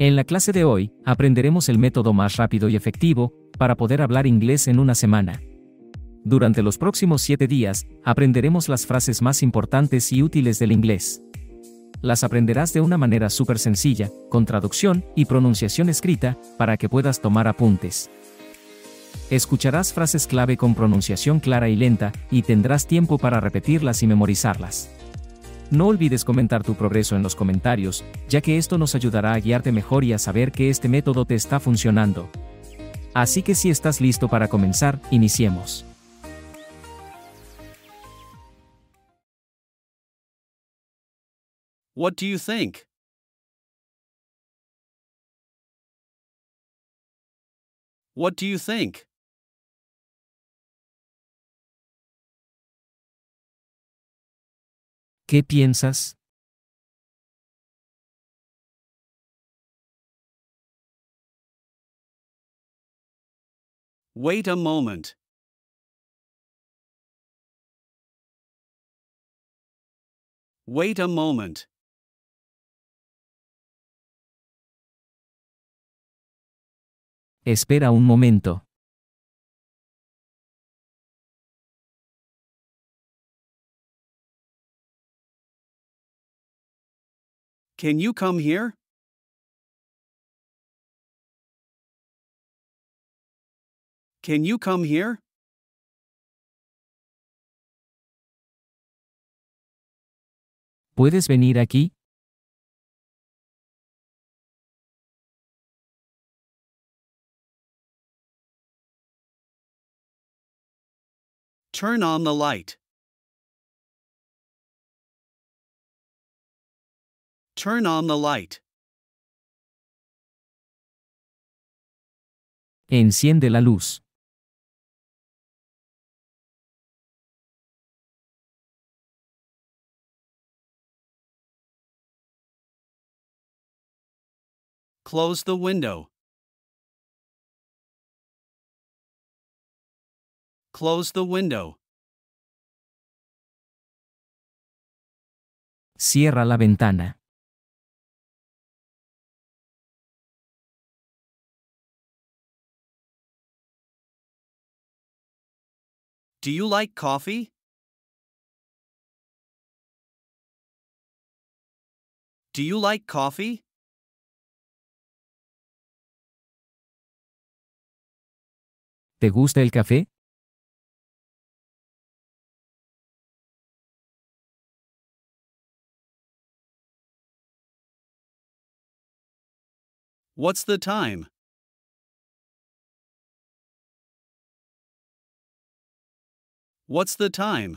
En la clase de hoy, aprenderemos el método más rápido y efectivo para poder hablar inglés en una semana. Durante los próximos 7 días, aprenderemos las frases más importantes y útiles del inglés. Las aprenderás de una manera súper sencilla, con traducción y pronunciación escrita, para que puedas tomar apuntes. Escucharás frases clave con pronunciación clara y lenta, y tendrás tiempo para repetirlas y memorizarlas. No olvides comentar tu progreso en los comentarios, ya que esto nos ayudará a guiarte mejor y a saber que este método te está funcionando. Así que si estás listo para comenzar, iniciemos. What do you think? What do you think? ¿Qué piensas? Wait a moment. Wait a moment. Espera un momento. Can you come here? Can you come here? ¿Puedes venir aquí? Turn on the light. Turn on the light. Enciende la luz. Close the window. Close the window. Cierra la ventana. Do you like coffee? Do you like coffee? ¿Te gusta el café? What's the time? What's the time?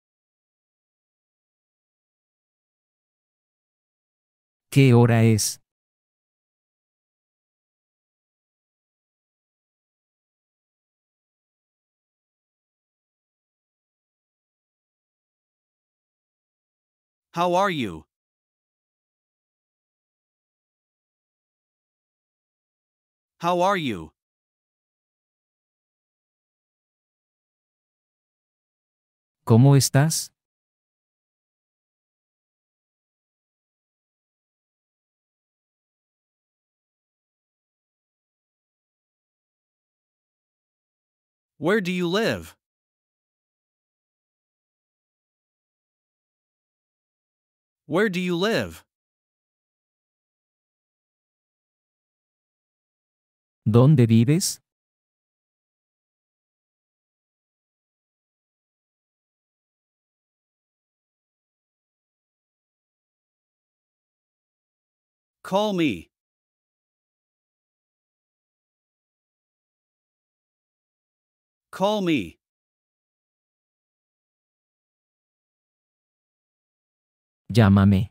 ¿Qué hora es? How are you? How are you? ¿Cómo estás? Where do you live? Where do you live? ¿Dónde vives? Call me. Call me. Llámame.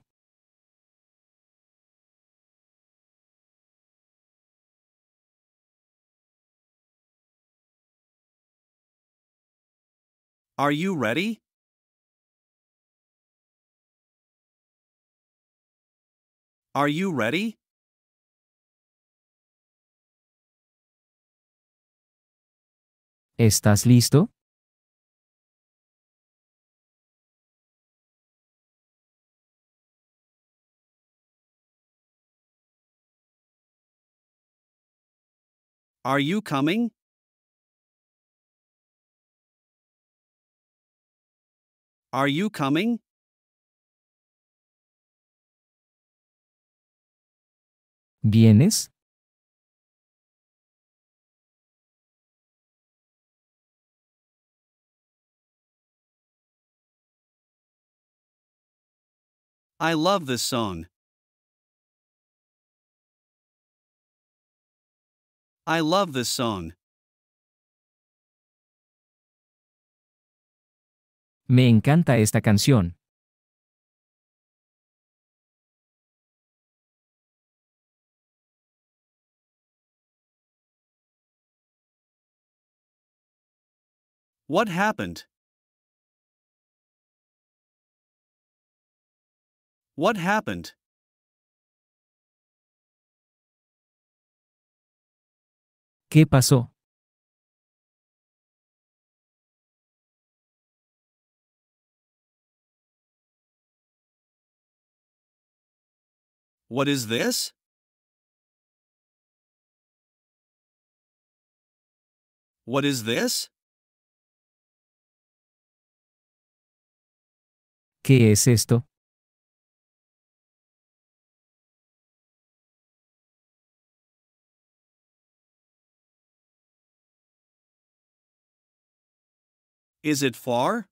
Are you ready? Are you ready? ¿Estás listo? Are you coming? Are you coming? ¿Vienes? I love this song. I love this song. Me encanta esta canción. What happened? What happened? ¿Qué pasó? What is this? What is this? ¿Qué es esto? Is it far?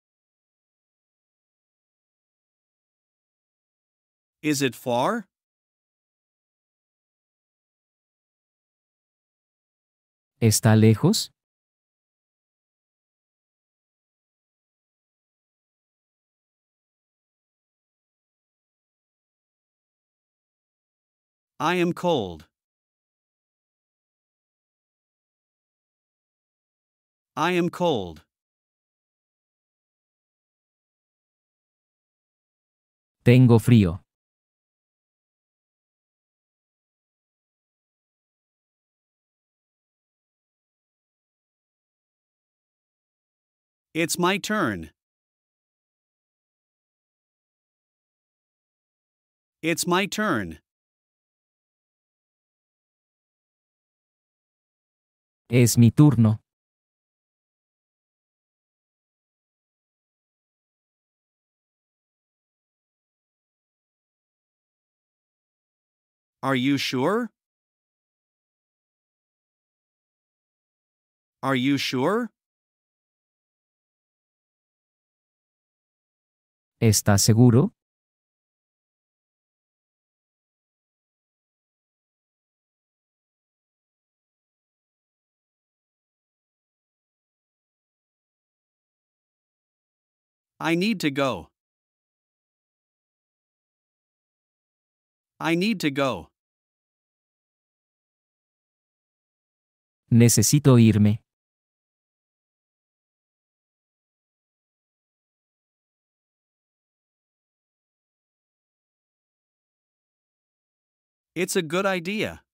Is it far? ¿Está lejos? I am cold. I am cold. Tengo frío. It's my turn. It's my turn. Es mi turno. Are you sure? Are you sure? ¿Estás seguro? I need to go. I need to go. Necesito irme. It's a good idea.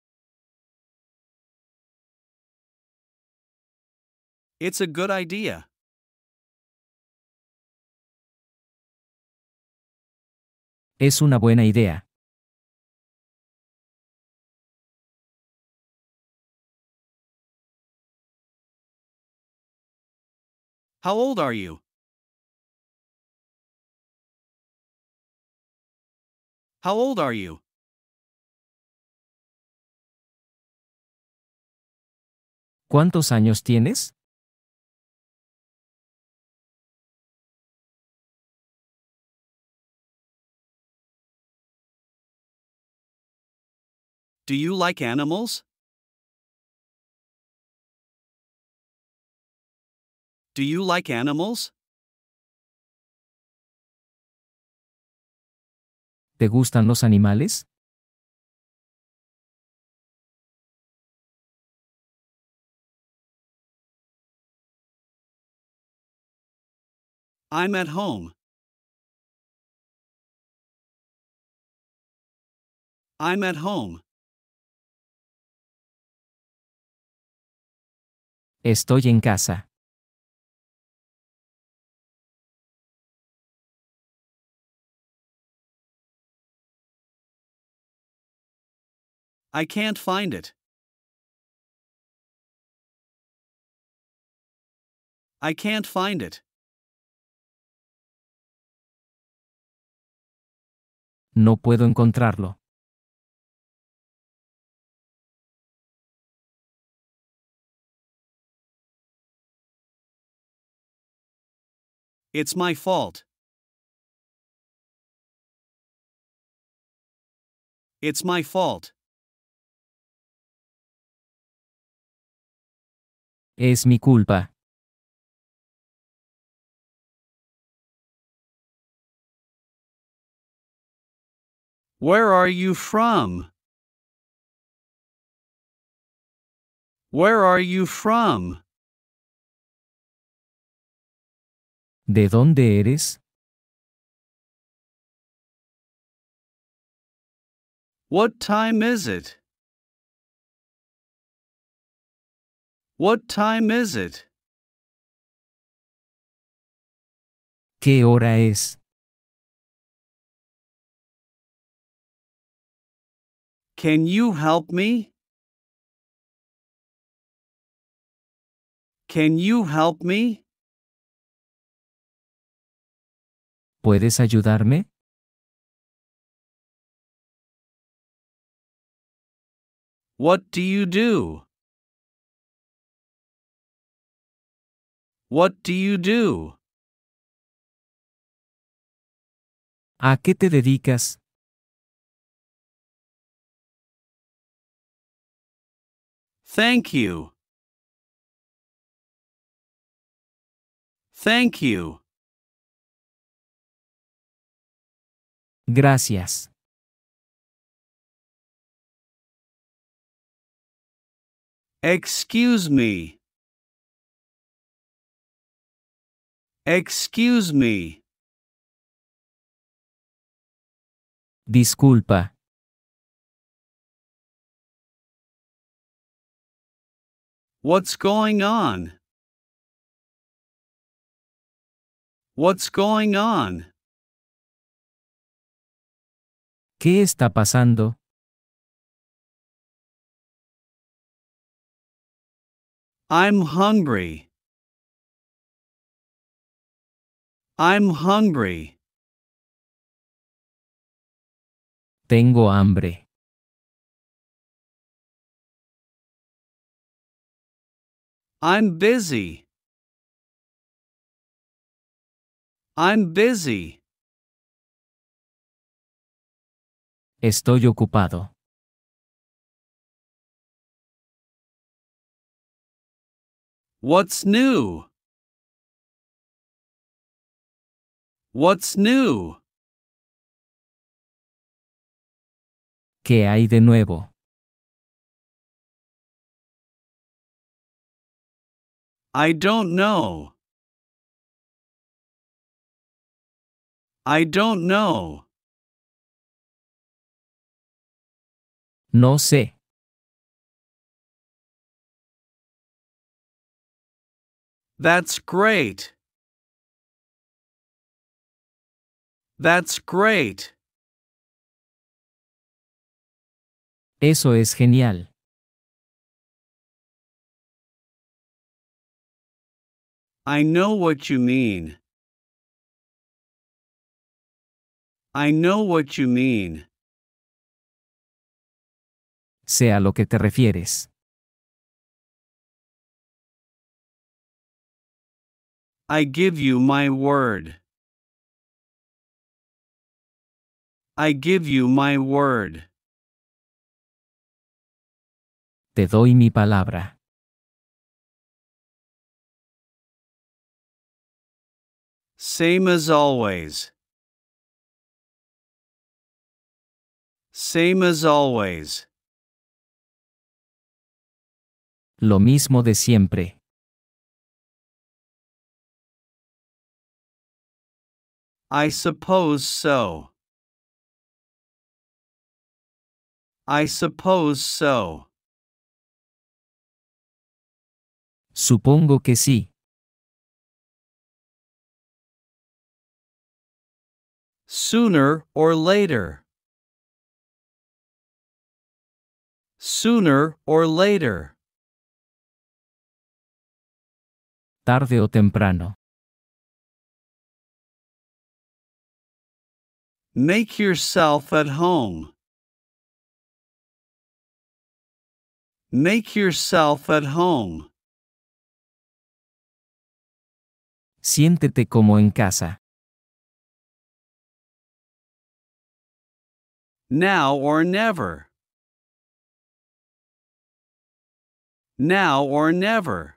It's a good idea. Es una buena idea. How old are you? How old are you? ¿Cuántos años tienes? Do you like animals? Do you like animals? ¿Te gustan los animales? I'm at home. I'm at home. Estoy en casa. I can't find it. I can't find it. No puedo encontrarlo. It's my fault. It's my fault. Es mi culpa. Where are you from? Where are you from? ¿De dónde eres? What time is it? What time is it? ¿Qué hora es? Can you help me? Can you help me? ¿Puedes ayudarme? What do you do? What do you do? ¿A qué te dedicas? Thank you. Thank you. Gracias. Excuse me. Excuse me. Disculpa. What's going on? What's going on? ¿Qué está pasando? I'm hungry. I'm hungry. Tengo hambre. I'm busy. I'm busy. Estoy ocupado. What's new? What's new? ¿Qué hay de nuevo? I don't know. I don't know. No sé. That's great. That's great. Eso es genial. I know what you mean. I know what you mean. Sé a lo que te refieres. I give you my word. I give you my word. Te doy mi palabra. Same as always. Same as always. Lo mismo de siempre. I suppose so. I suppose so. Supongo que sí. Sooner or later. Sooner or later. tarde o temprano. Make yourself at home. Make yourself at home. Siéntete como en casa. Now or never. Now or never.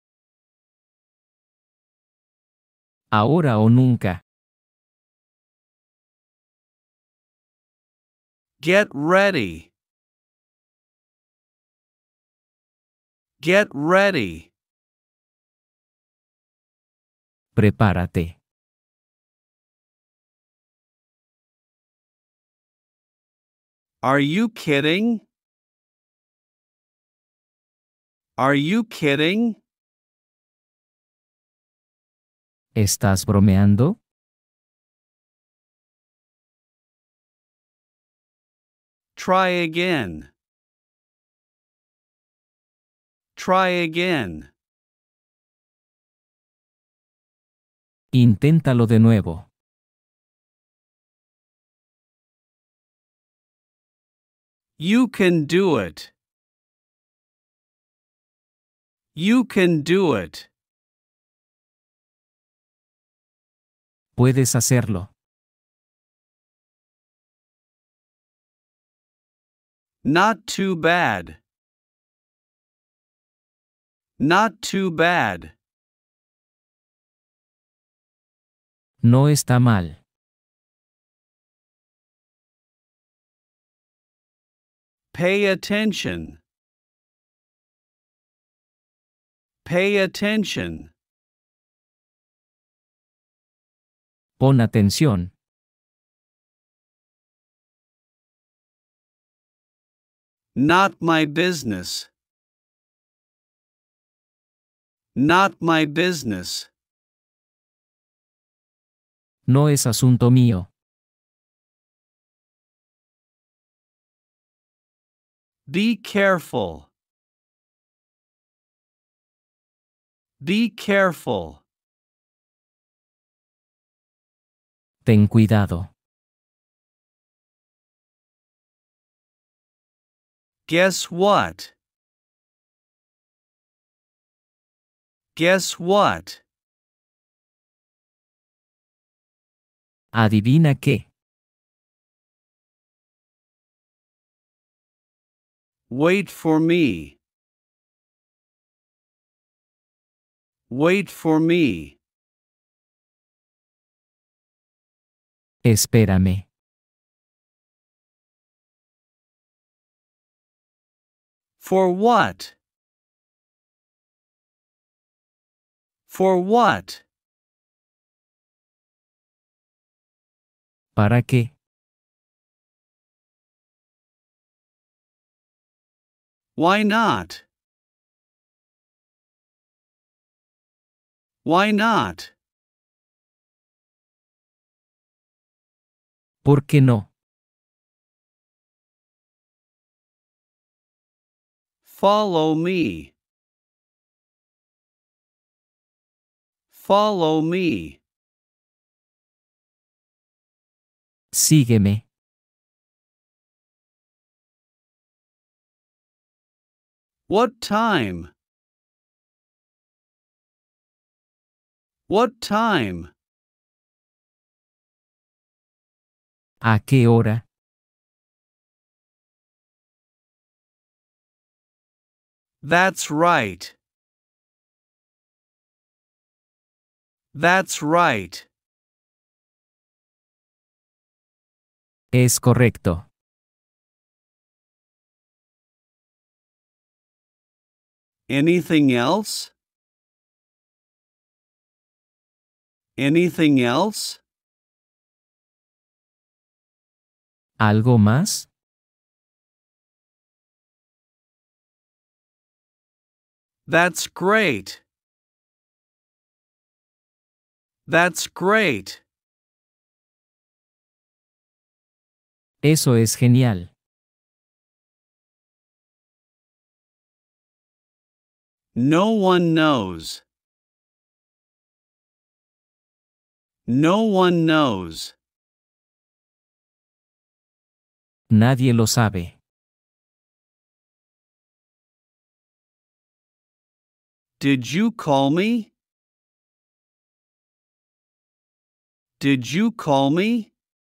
Ahora o nunca. Get ready. Get ready. Prepárate. Are you kidding? Are you kidding? ¿Estás bromeando? Try again. Try again. Inténtalo de nuevo. You can do it. You can do it. Puedes hacerlo. Not too bad. Not too bad. No está mal. Pay attention. Pay attention. Pon atención. Not my business. Not my business. No es asunto mío. Be careful. Be careful. Ten cuidado. Guess what? Guess what? Adivina qué. Wait for me. Wait for me. Espérame. For what? For what? ¿Para qué? Why not? Why not? ¿Por qué no? Follow me. Follow me. Sígueme. What time? What time? ¿A qué hora? That's right. That's right. Es correcto. Anything else? Anything else? ¿Algo más? That's great. That's great. Eso es genial. No one knows. No one knows. Nadie lo sabe. Did you call me? Did you call me?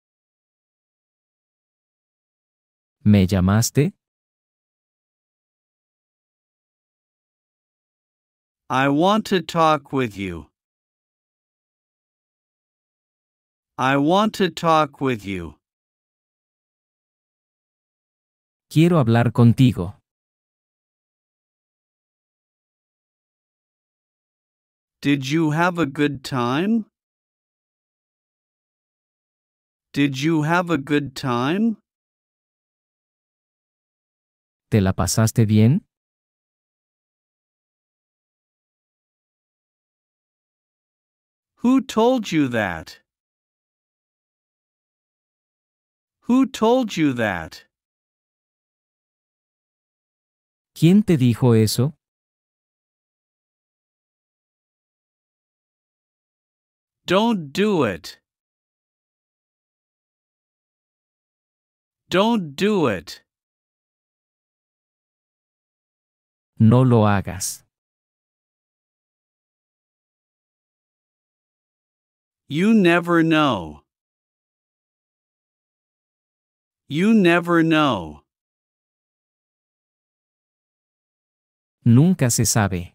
¿Me llamaste? I want to talk with you. I want to talk with you. Quiero hablar contigo. Did you have a good time? Did you have a good time? ¿Te la pasaste bien? Who told you that? Who told you that? ¿Quién te dijo eso? Don't do it. Don't do it. No lo hagas. You never know. You never know. Nunca se sabe.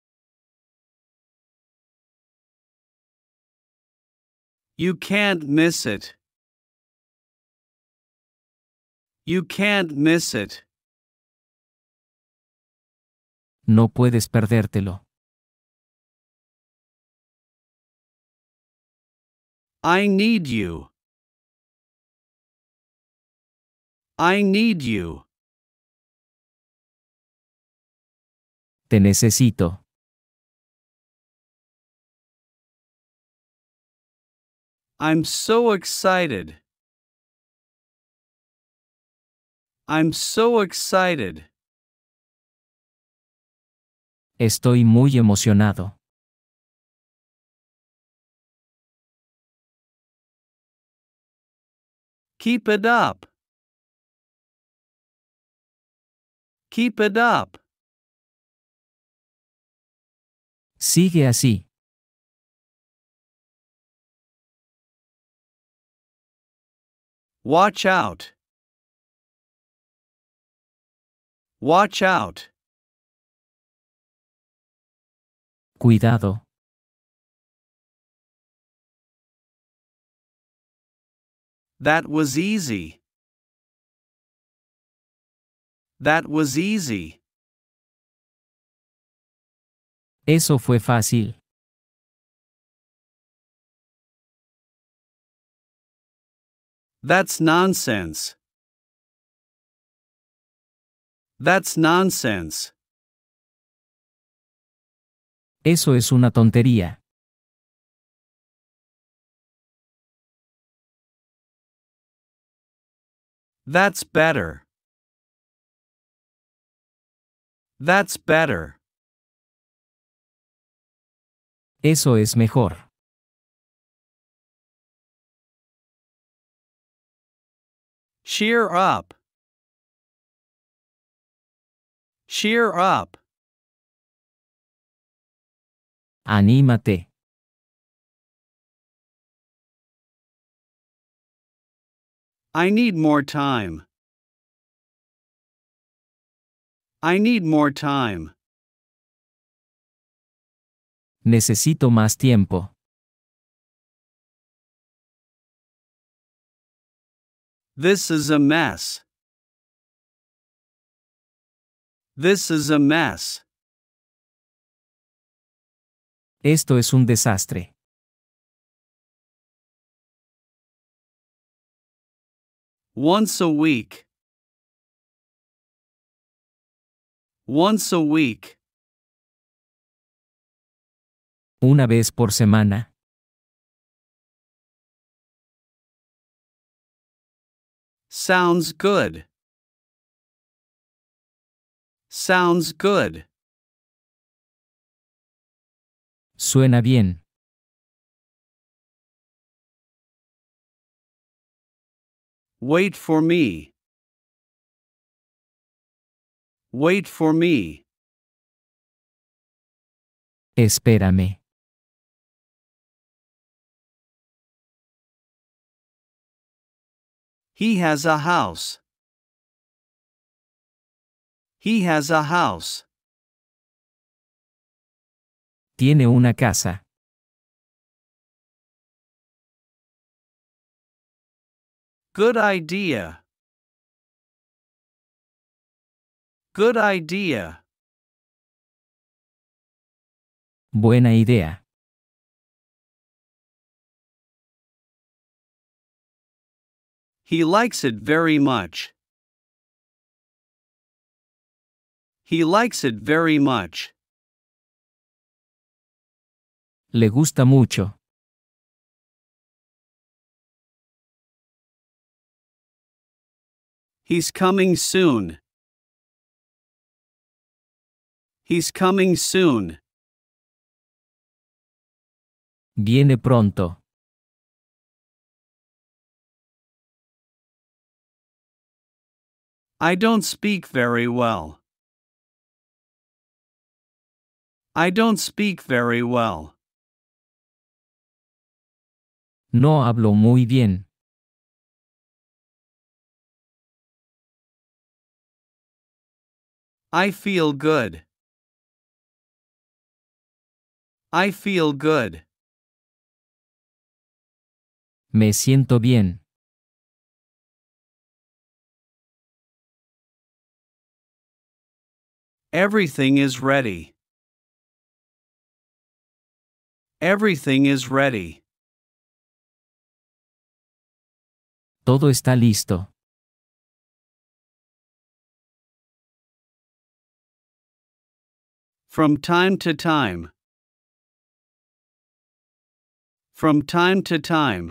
You can't miss it. You can't miss it. No puedes perdértelo. I need you. I need you. Te necesito. I'm so excited. I'm so excited. Estoy muy emocionado. Keep it up. Keep it up. Sigue así. Watch out. Watch out. Cuidado. That was easy. That was easy. Eso fue fácil. That's nonsense. That's nonsense. Eso es una tontería. That's better. That's better. Eso es mejor. Cheer up. Cheer up. Anímate. I need more time. I need more time. Necesito más tiempo. This is a mess. This is a mess. Esto es un desastre. Once a week. Once a week. Una vez por semana. Sounds good. Sounds good. Suena bien. Wait for me. Wait for me. Espérame. He has a house. He has a house. Tiene una casa. Good idea. Good idea. Buena idea. He likes it very much. He likes it very much. Le gusta mucho. He's coming soon. He's coming soon. Viene pronto. I don't speak very well. I don't speak very well. No hablo muy bien. I feel good. I feel good. Me siento bien. Everything is ready. Everything is ready. Todo está listo. From time to time. From time to time.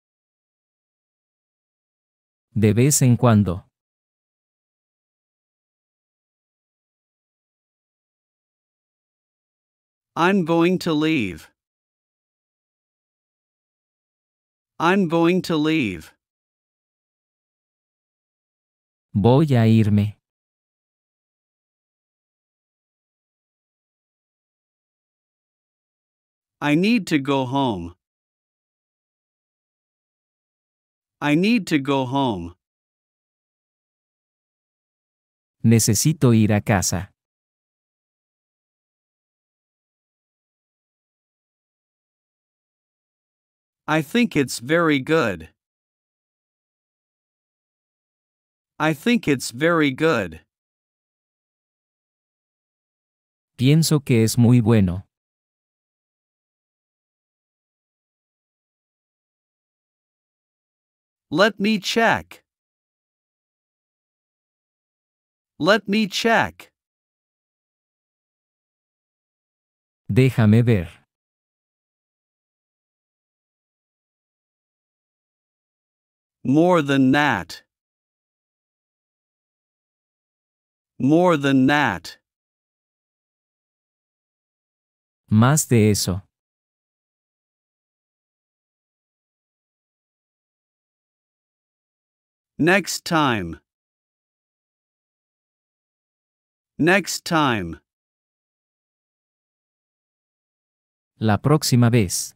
De vez en cuando. I'm going to leave. I'm going to leave. Voy a irme. I need to go home. I need to go home. Necesito ir a casa. I think it's very good. I think it's very good. Pienso que es muy bueno. Let me check. Let me check. Déjame ver. More than that. More than that. Más de eso. Next time. Next time. La próxima vez.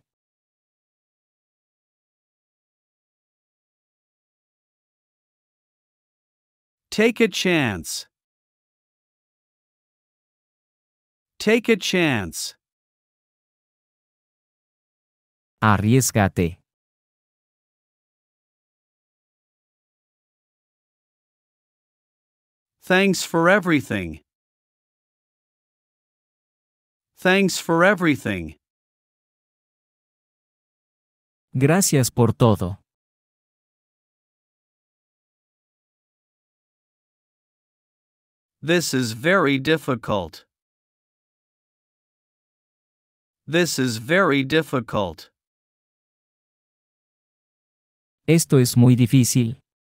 Take a chance. Take a chance. Arriésgate. Thanks for everything. Thanks for everything. Gracias por todo. This is very difficult. This is very difficult. Esto es muy difícil.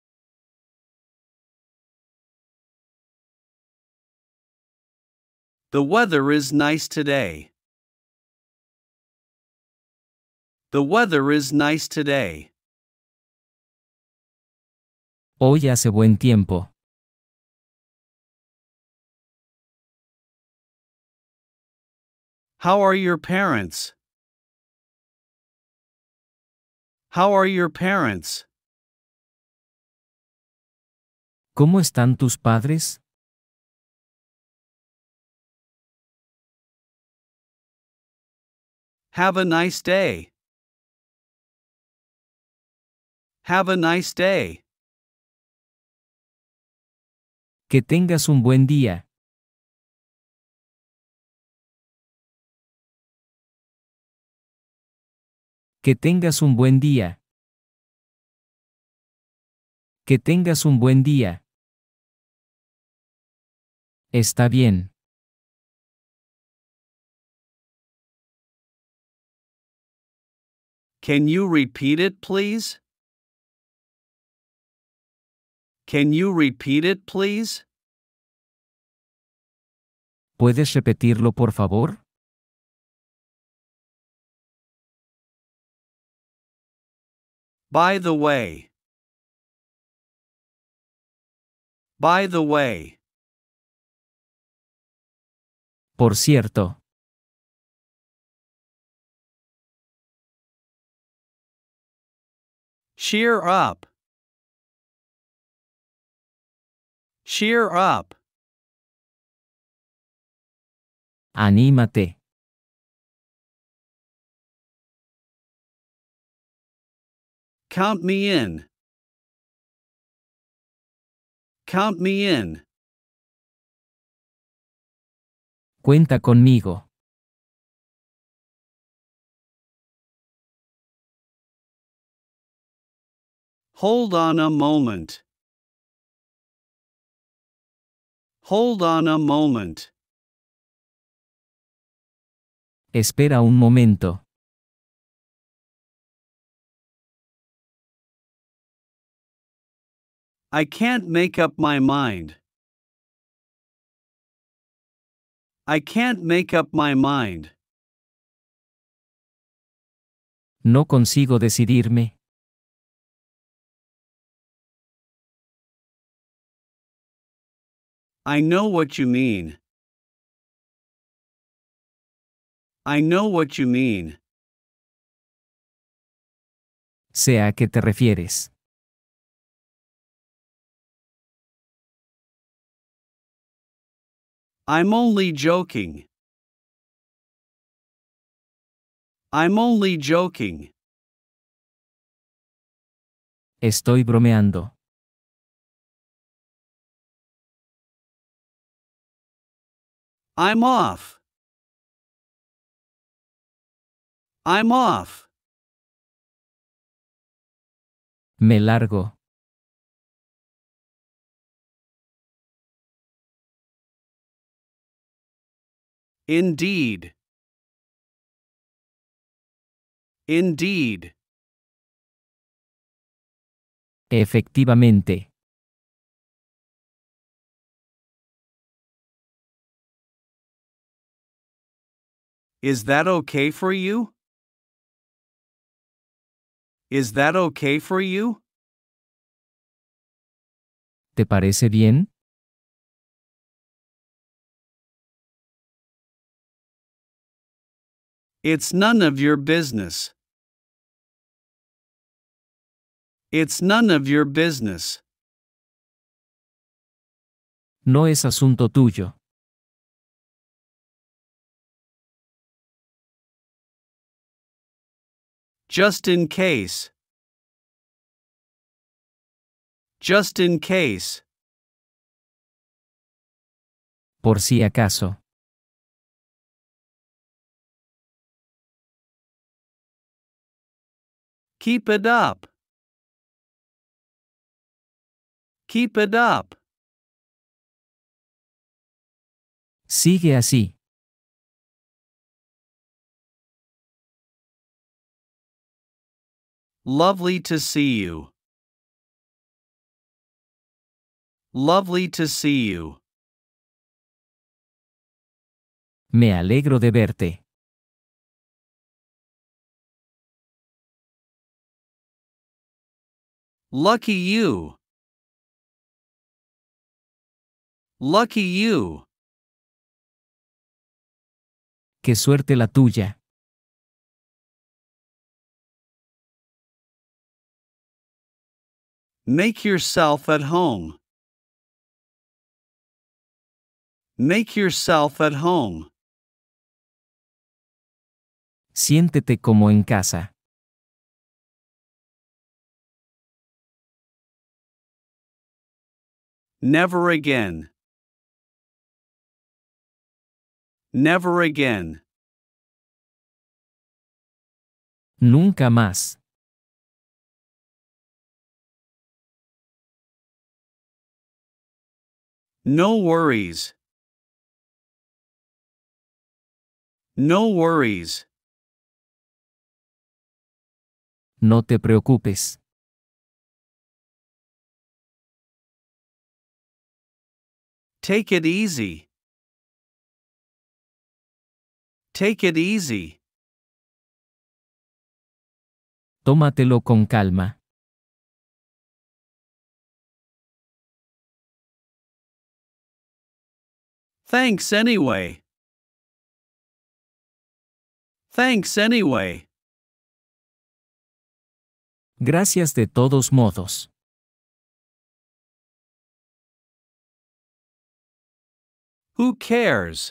The weather is nice today. The weather is nice today. Hoy hace buen tiempo. How are your parents? How are your parents? ¿Cómo están tus padres? Have a nice day. Have a nice day. Que tengas un buen día. Que tengas un buen día. Que tengas un buen día. Está bien. Can you repeat it, please? Can you repeat it, please? ¿Puedes repetirlo, por favor? By the way. By the way. Por cierto. Cheer up. Cheer up. Anímate. Count me in. Count me in. Cuenta conmigo. Hold on a moment. Hold on a moment. Espera un momento. I can't make up my mind. I can't make up my mind. No consigo decidirme. I know what you mean. I know what you mean. Sé a qué te refieres. I'm only joking. I'm only joking. Estoy bromeando. I'm off. I'm off. Me largo. Indeed. Indeed. Efectivamente. Is that okay for you? Is that okay for you? ¿Te parece bien? It's none of your business. It's none of your business. No es asunto tuyo. Just in case. Just in case. Por si acaso. Keep it up. Keep it up. Sigue así. Lovely to see you. Lovely to see you. Me alegro de verte. Lucky you. Lucky you. Qué suerte la tuya. Make yourself at home. Make yourself at home. Siéntete como en casa. Never again. Never again. Nunca más. No worries. No worries. No te preocupes. Take it easy. Take it easy. Tómatelo con calma. Thanks anyway. Thanks anyway. Gracias de todos modos. Who cares?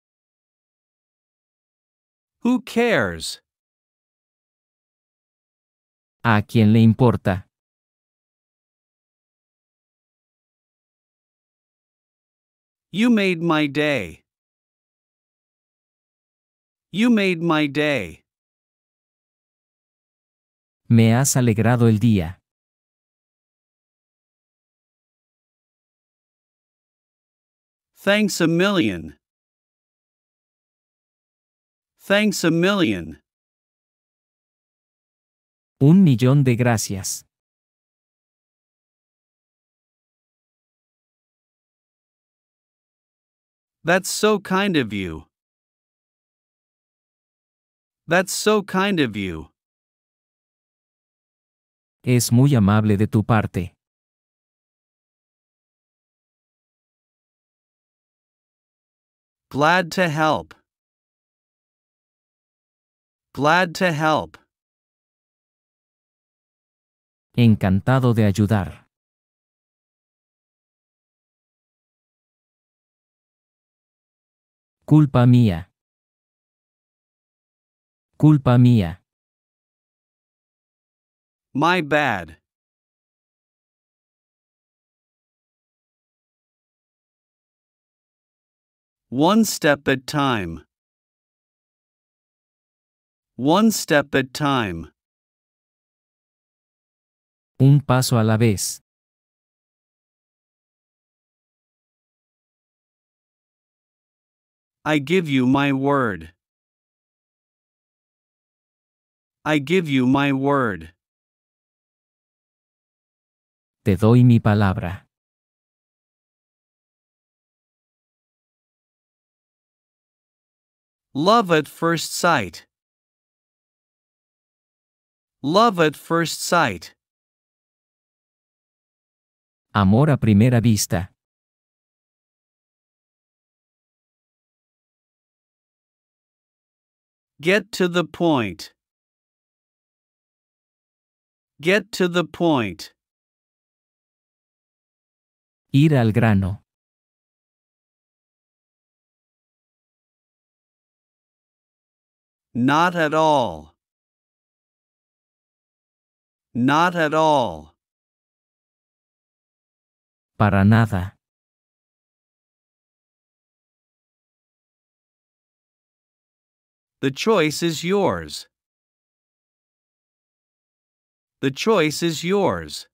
Who cares? ¿A quién le importa? You made my day. You made my day. Me has alegrado el día. Thanks a million. Thanks a million. 1.000.000 de gracias. That's so kind of you. That's so kind of you. Es muy amable de tu parte. Glad to help. Glad to help. Encantado de ayudar. Culpa mía. Culpa mía. My bad. One step at time. One step at time. Un paso a la vez. I give you my word. I give you my word. Te doy mi palabra. Love at first sight. Love at first sight. Amor a primera vista. Get to the point. Get to the point. Ir al grano. Not at all. Not at all. Para nada. The choice is yours. The choice is yours.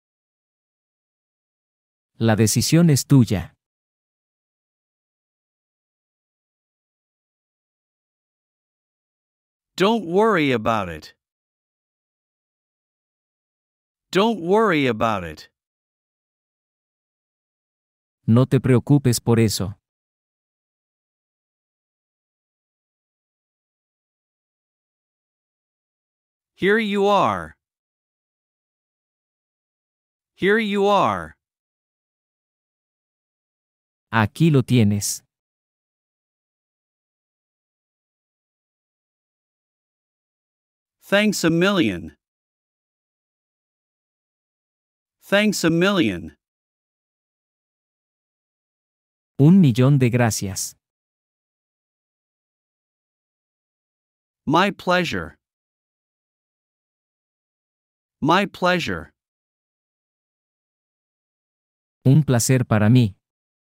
La decisión es tuya. Don't worry about it. Don't worry about it. No te preocupes por eso. Here you are. Here you are. Aquí lo tienes. Thanks a million. Thanks a million. 1.000.000 de gracias. My pleasure. My pleasure. Un placer para mí.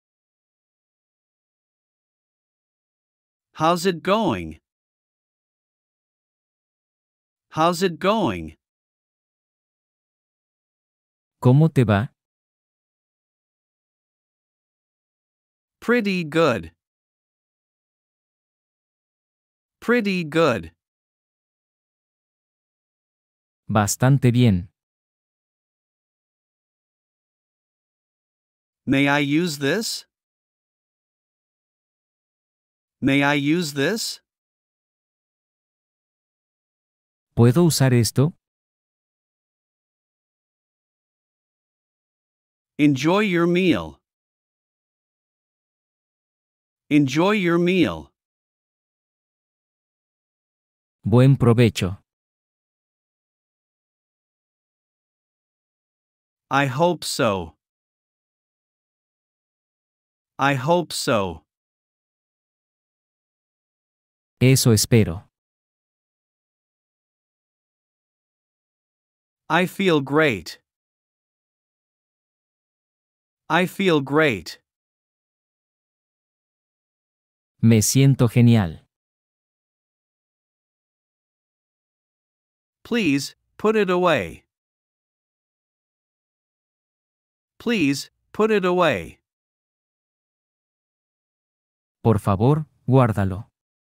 How's it going? How's it going? ¿Cómo te va? Pretty good. Pretty good. Bastante bien. May I use this? May I use this? ¿Puedo usar esto? Enjoy your meal. Enjoy your meal. Buen provecho. I hope so. I hope so. Eso espero. I feel great. I feel great. Me siento genial. Please, put it away. Please, put it away. Por favor, guárdalo.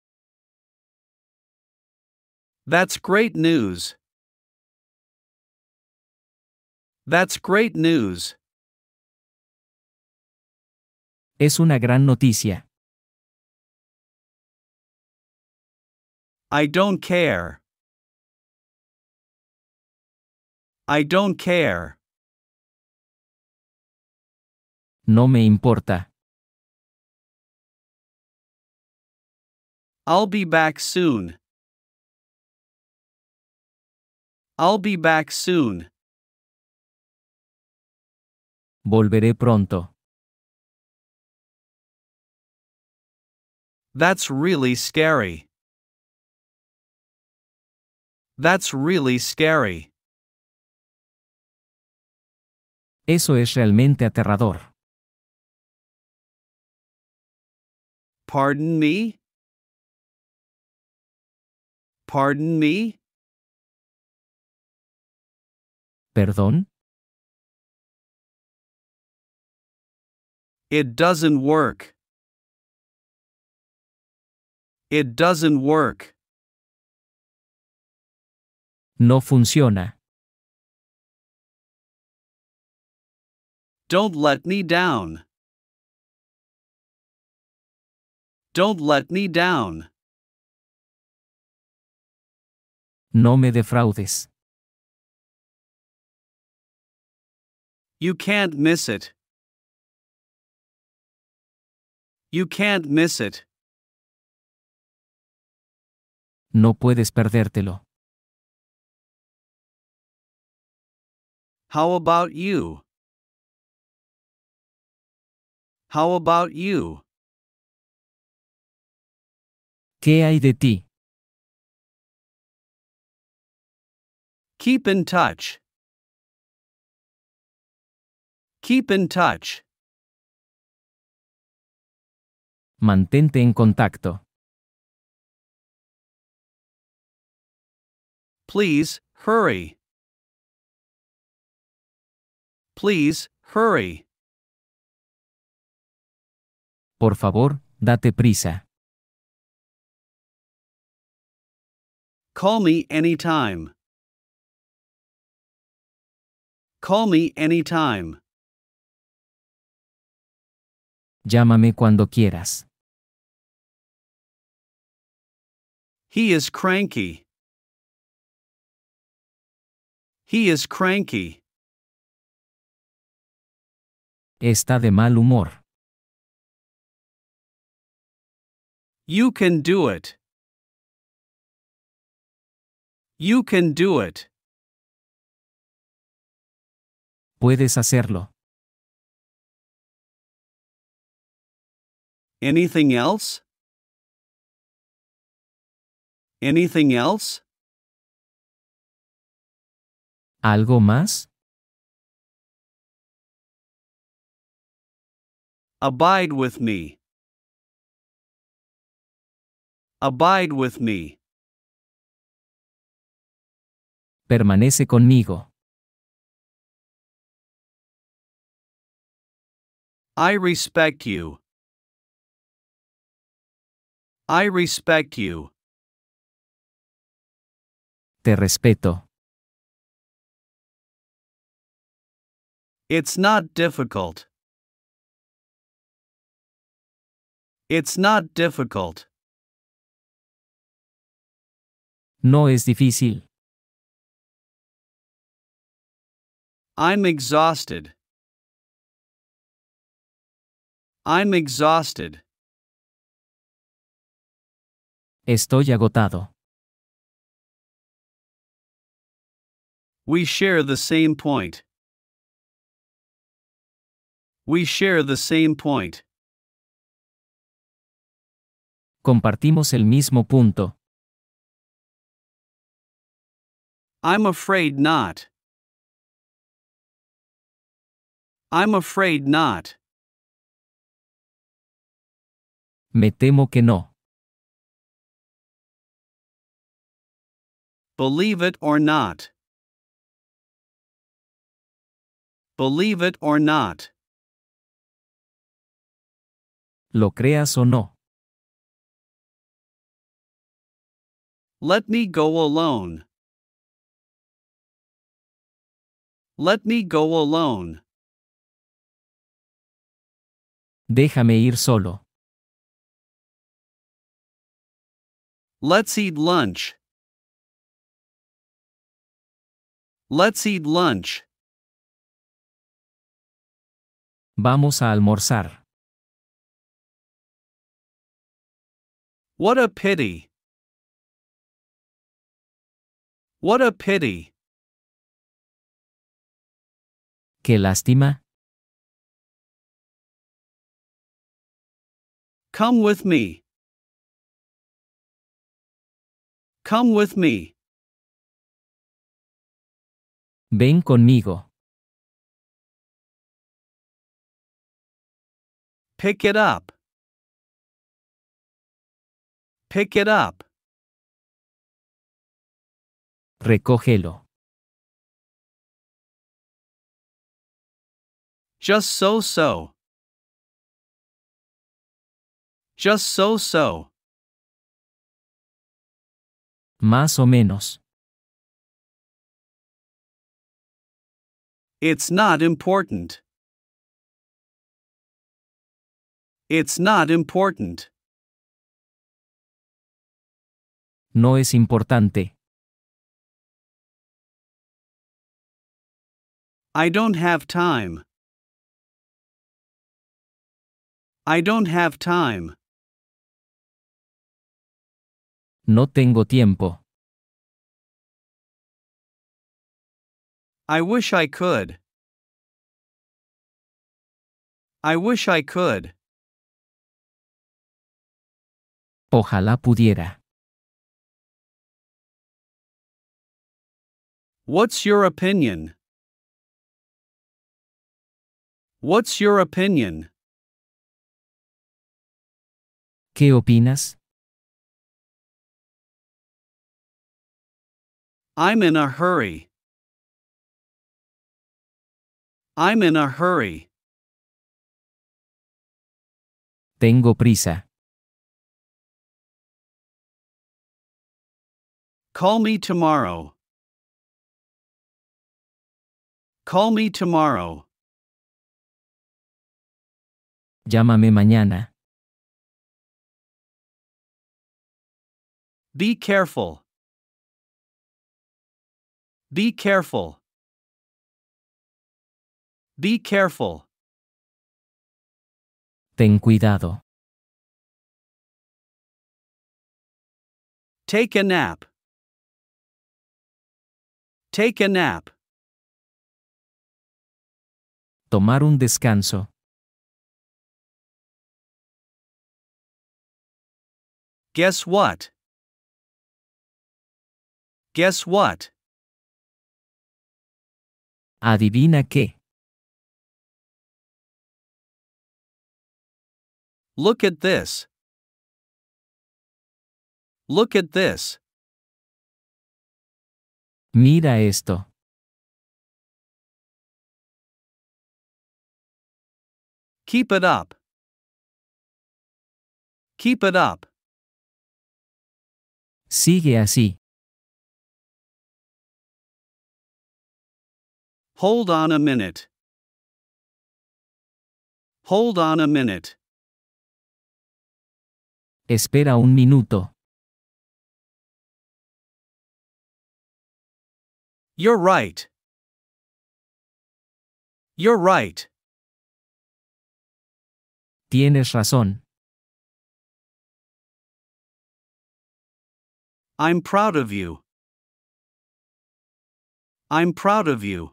That's great news. That's great news. Es una gran noticia. I don't care. I don't care. No me importa. I'll be back soon. I'll be back soon. Volveré pronto. That's really scary. That's really scary. Eso es realmente aterrador. Pardon me? Pardon me? ¿Perdón? It doesn't work. It doesn't work. No funciona. Don't let me down. Don't let me down. No me defraudes. You can't miss it. You can't miss it. No puedes perdértelo. How about you? How about you? ¿Qué hay de ti? Keep in touch. Keep in touch. Mantente en contacto. Please, hurry. Please, hurry. Por favor, date prisa. Call me anytime. Call me anytime. Llámame cuando quieras. He is cranky. He is cranky. Está de mal humor. You can do it. You can do it. Puedes hacerlo. Anything else? Anything else? ¿Algo más? Abide with me. Abide with me. Permanece conmigo. I respect you. I respect you. Te respeto. It's not difficult. It's not difficult. No es difícil. I'm exhausted. I'm exhausted. Estoy agotado. We share the same point. We share the same point. Compartimos el mismo punto. I'm afraid not. I'm afraid not. Me temo que no. Believe it or not. Believe it or not. Lo creas o no. Let me go alone. Let me go alone. Déjame ir solo. Let's eat lunch. Let's eat lunch. Vamos a almorzar. What a pity. What a pity. Qué lástima. Come with me. Come with me. Ven conmigo. Pick it up. Pick it up. Recógelo. Just so. Just so. Más o menos. It's not important. It's not important. No es importante. I don't have time. I don't have time. No tengo tiempo. I wish I could. I wish I could. Ojalá pudiera. What's your opinion? What's your opinion? ¿Qué opinas? I'm in a hurry. I'm in a hurry. Tengo prisa. Call me tomorrow. Call me tomorrow. Llámame mañana. Be careful. Be careful. Be careful. Ten cuidado. Take a nap. Take a nap. Tomar un descanso. Guess what? Guess what? Adivina qué. Look at this. Look at this. Mira esto. Keep it up. Keep it up. Sigue así. Hold on a minute. Hold on a minute. Espera un minuto. You're right. You're right. Tienes razón. I'm proud of you. I'm proud of you.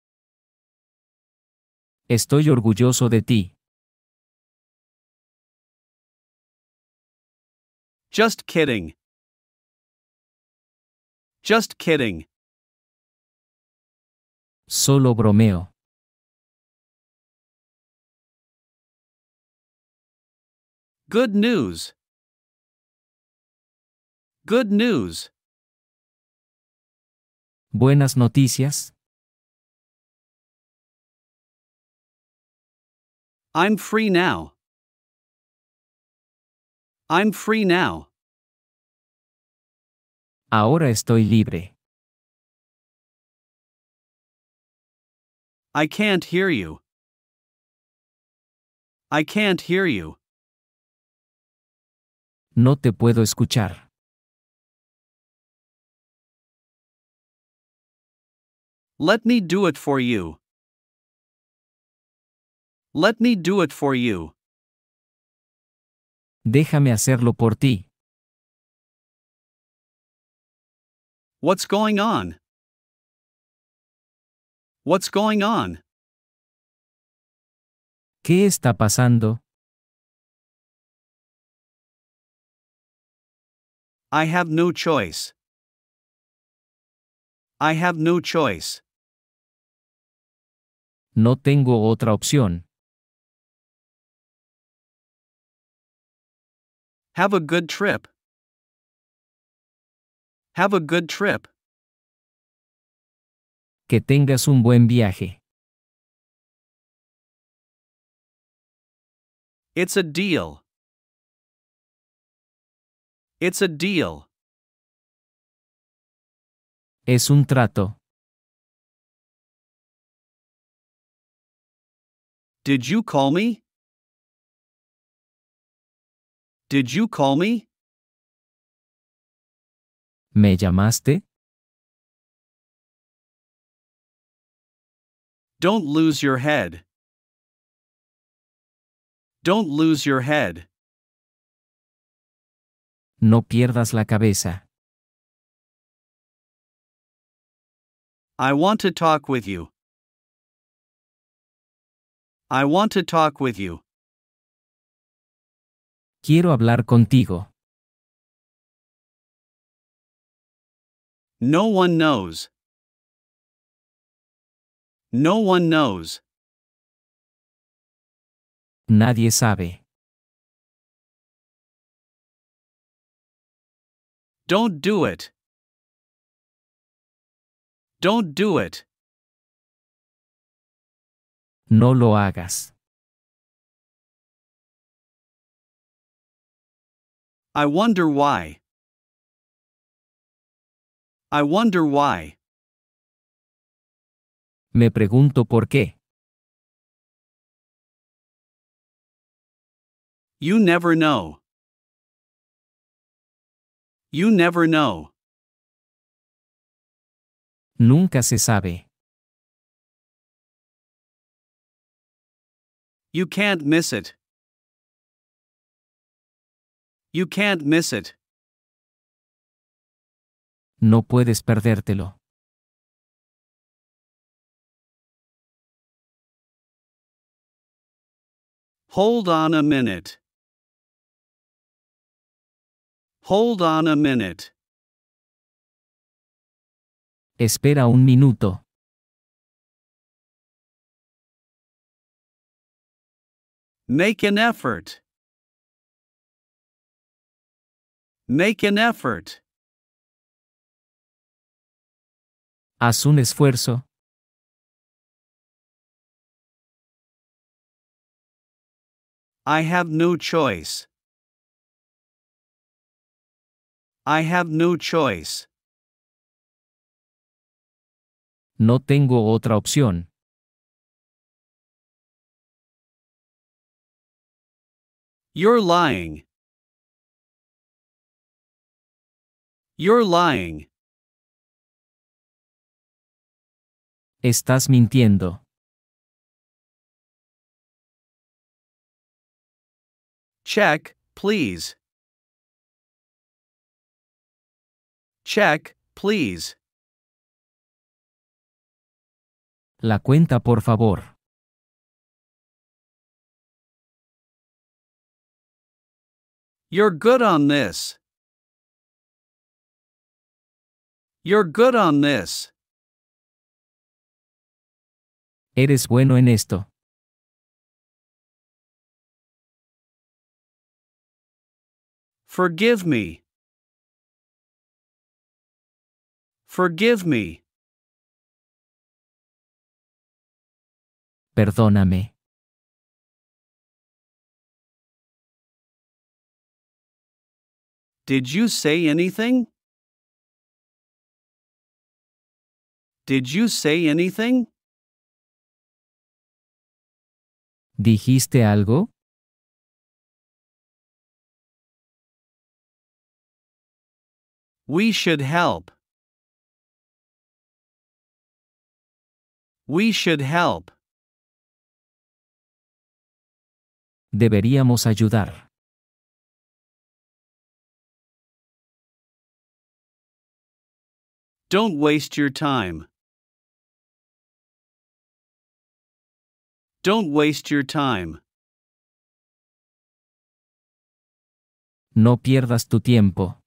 Estoy orgulloso de ti. Just kidding. Just kidding. Solo bromeo. Good news. Good news. Buenas noticias. I'm free now. I'm free now. Ahora estoy libre. I can't hear you. I can't hear you. No te puedo escuchar. Let me do it for you. Let me do it for you. Déjame hacerlo por ti. What's going on? What's going on? ¿Qué está pasando? I have no choice. I have no choice. No tengo otra opción. Have a good trip. Have a good trip. Que tengas un buen viaje. It's a deal. It's a deal. Es un trato. Did you call me? Did you call me? ¿Me llamaste? Don't lose your head. Don't lose your head. No pierdas la cabeza. I want to talk with you. I want to talk with you. Quiero hablar contigo. No one knows. No one knows. Nadie sabe. Don't do it. Don't do it. No lo hagas. I wonder why. I wonder why. Me pregunto por qué. You never know. You never know. Nunca se sabe. You can't miss it. You can't miss it. No puedes perdértelo. Hold on a minute. Hold on a minute. Espera un minuto. Make an effort. Make an effort. Haz un esfuerzo. I have no choice. I have no choice. No tengo otra opción. You're lying. You're lying. Estás mintiendo. Check, please. Check, please. La cuenta, por favor. You're good on this. You're good on this. Eres bueno en esto. Forgive me. Forgive me. Perdóname. Did you say anything? Did you say anything? ¿Dijiste algo? We should help. We should help. Deberíamos ayudar. Don't waste your time. Don't waste your time. No pierdas tu tiempo.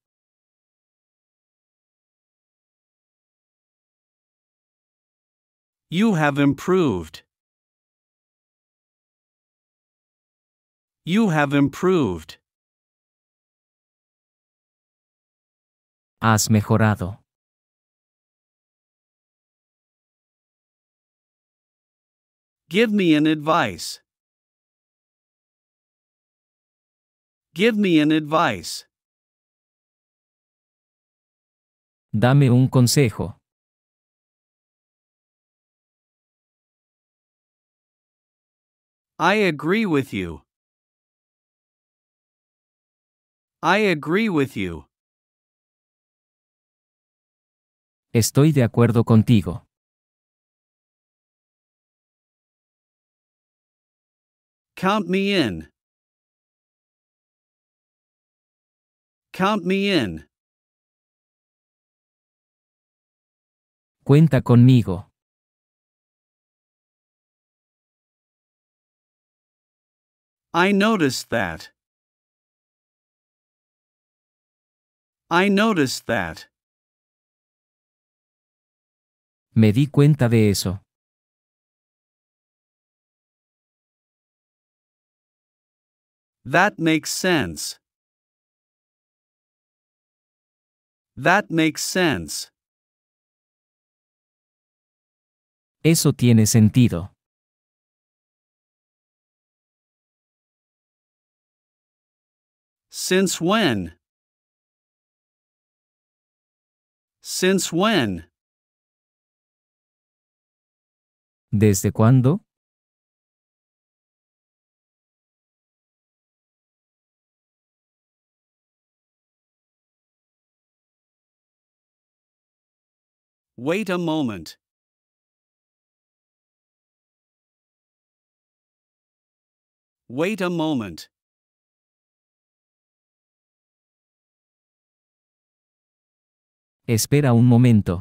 You have improved. You have improved. Has mejorado. Give me an advice. Give me an advice. Dame un consejo. I agree with you. I agree with you. Estoy de acuerdo contigo. Count me in. Count me in. Cuenta conmigo. I noticed that. I noticed that. Me di cuenta de eso. That makes sense. That makes sense. Eso tiene sentido. Since when? Since when? ¿Desde cuándo? Wait a moment. Wait a moment. Espera un momento.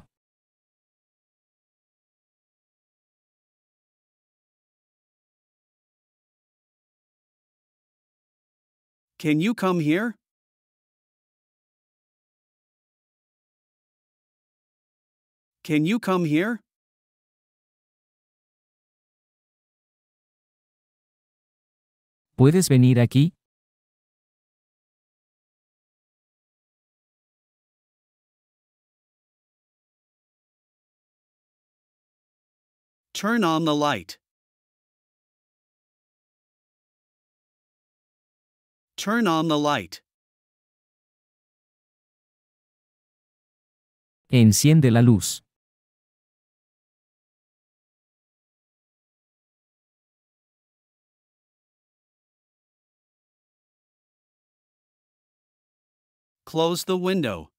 Can you come here? Can you come here? ¿Puedes venir aquí? Turn on the light. Turn on the light. Enciende la luz. Close the window.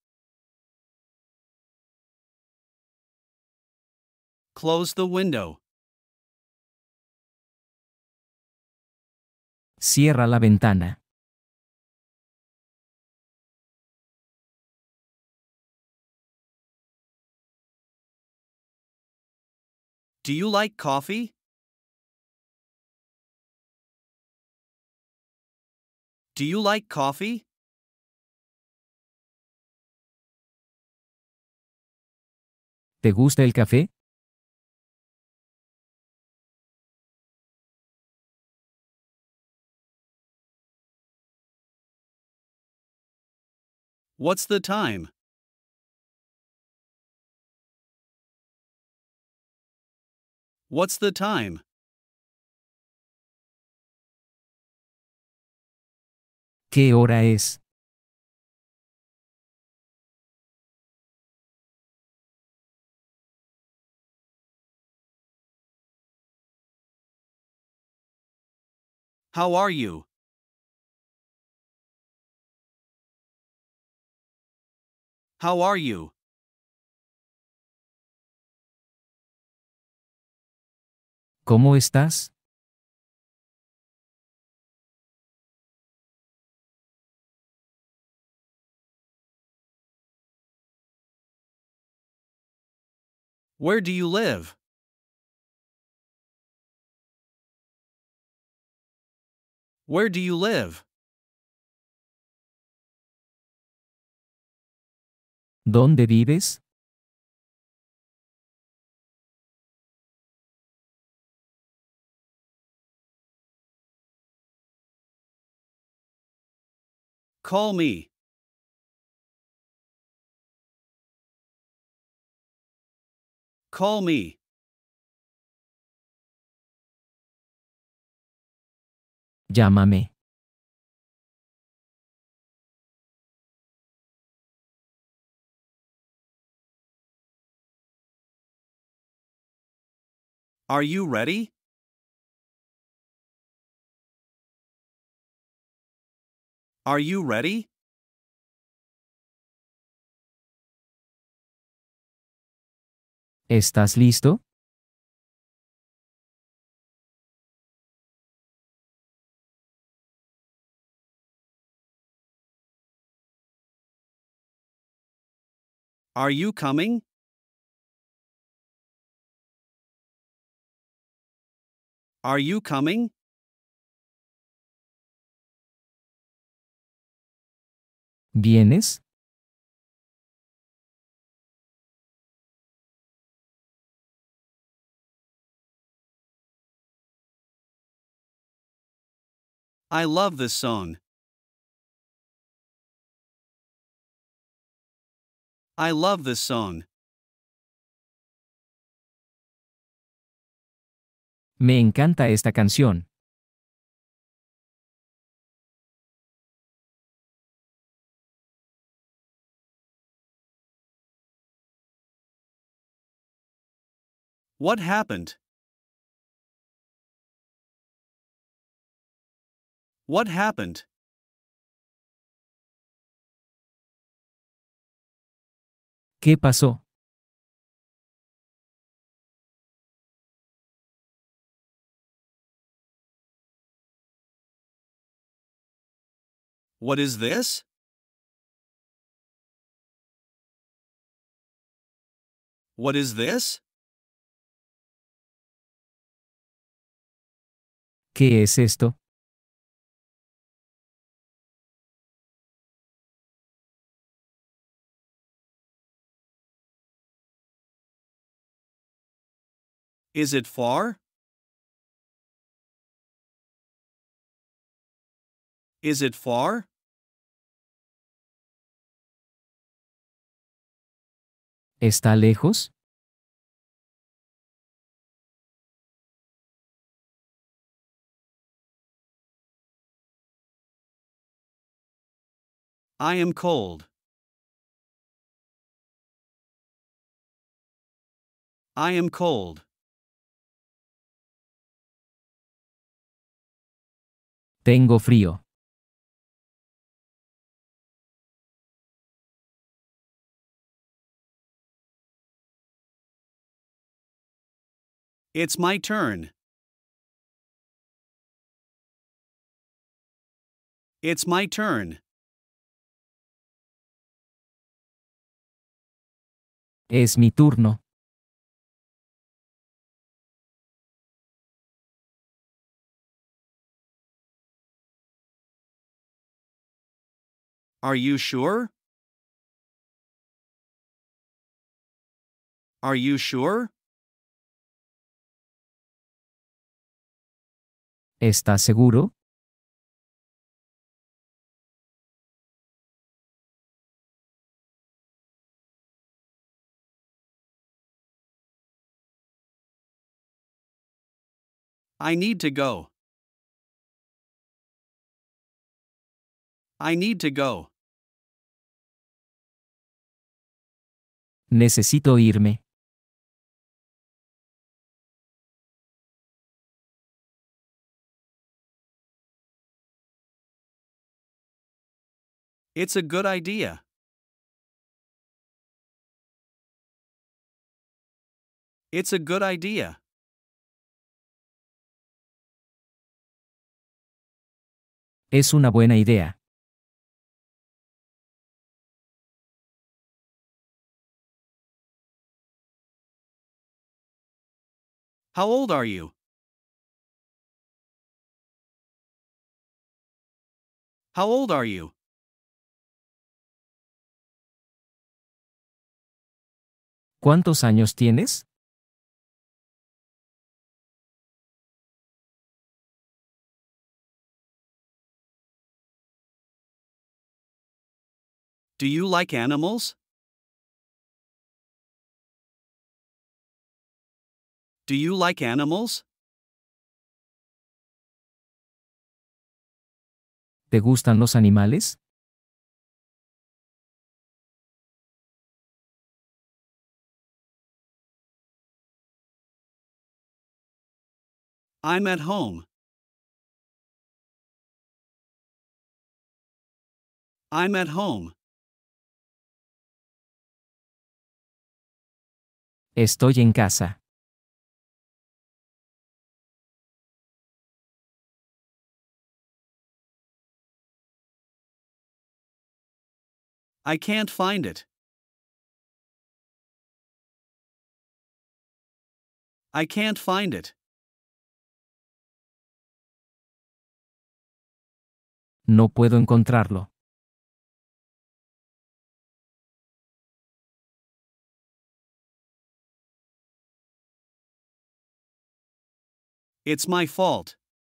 Close the window. Cierra la ventana. Do you like coffee? Do you like coffee? ¿Te gusta el café? What's the time? What's the time? ¿Qué hora es? How are you? How are you? ¿Cómo estás? Where do you live? Where do you live? ¿Dónde vives? Call me. Call me. Llámame. Are you ready? Are you ready? ¿Estás listo? Are you coming? Are you coming? ¿Vienes? I love this song. I love this song. Me encanta esta canción. What happened? What happened? ¿Qué pasó? What is this? What is this? ¿Qué es esto? Is it far? Is it far? ¿Está lejos? I am cold. I am cold. Tengo frío. It's my turn. It's my turn. Es mi turno. Are you sure? Are you sure? ¿Estás seguro? I need to go. I need to go. Necesito irme. It's a good idea. It's a good idea. Es una buena idea. How old are you? How old are you? ¿Cuántos años tienes? Do you like animals? Do you like animals? ¿Te gustan los animales? I'm at home. I'm at home. Estoy en casa. I can't find it. I can't find it. No puedo encontrarlo. It's my fault.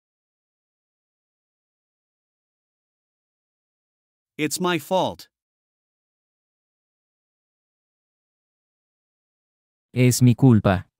It's my fault. Es mi culpa.